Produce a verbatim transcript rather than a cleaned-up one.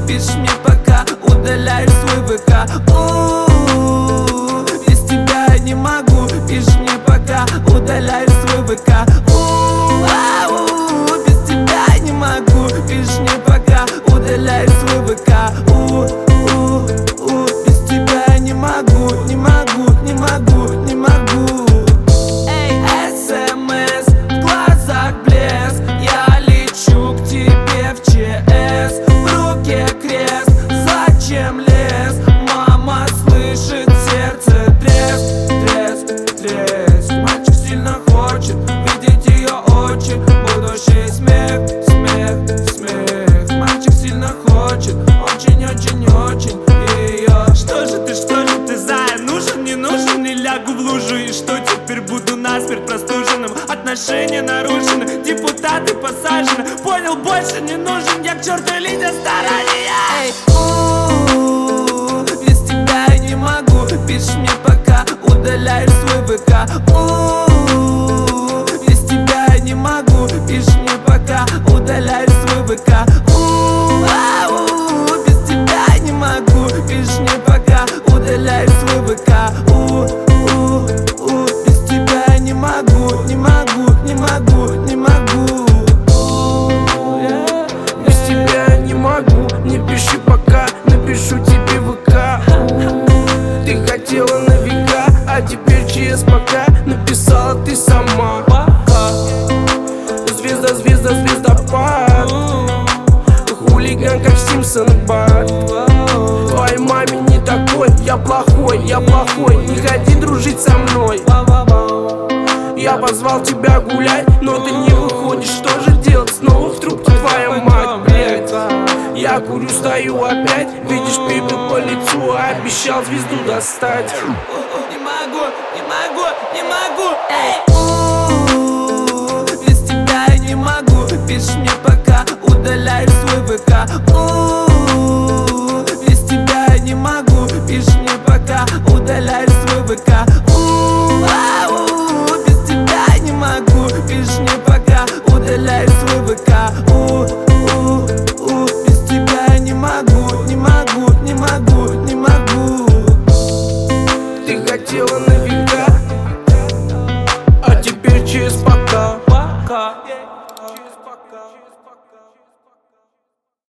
пишешь мне пока, удаляешь свой ВК. У-у-у, без тебя я не могу, пишешь мне пока, удаляешь свой ВК. У-у-у, без тебя я не могу, пишешь мне пока, удаляешь свой ВК. У-у-у, без тебя я не могу, не могу, не могу, не могу. Эй, СМС, в глазах блеск, я лечу к тебе в ЧС. В руке крест, зачем лез? Мама слышит, сердце треск, треск, треск. Мальчик сильно хочет видеть ее очи, будущий смех, смех, смех. Мальчик сильно хочет, очень-очень-очень ее. Что же ты, что же ты, зая? Нужен, не нужен, не лягу в лужу. И что теперь буду насмерть простуженным? Отношения нарушены, депутаты посажены. Понял, больше не нужен, я к черту лидер старания. Эй, у-у-у, без тебя я не могу, пишешь мне пока, удаляешь свой ВК. У-у-у, без тебя я не могу, пишешь мне пока, удаляешь свой ВК. У-у-у, без тебя я не могу, пишешь мне пока, удаляешь свой ВК. У-у-у, без тебя я не могу, не могу, не могу, не могу. Без тебя я не могу, не пиши пока, напишу тебе ВК. Ты хотела на века, а теперь ЧС пока, написала ты сама. Звезда, звезда, звездопад, хулиган как Симпсон Бат. Твоей маме не такой, я плохой, я плохой, не ходи дружить со мной. Я позвал тебя гулять, но ты не выходишь, что же делать? Снова в трубке твоя мать, блядь. Я курю, стою опять, видишь пепел по лицу, а обещал звезду достать. Не могу, не могу, не могу. Эй, у-у-у, без тебя я не могу, пишешь мне пока, удаляешь свой ВК. У-у-у,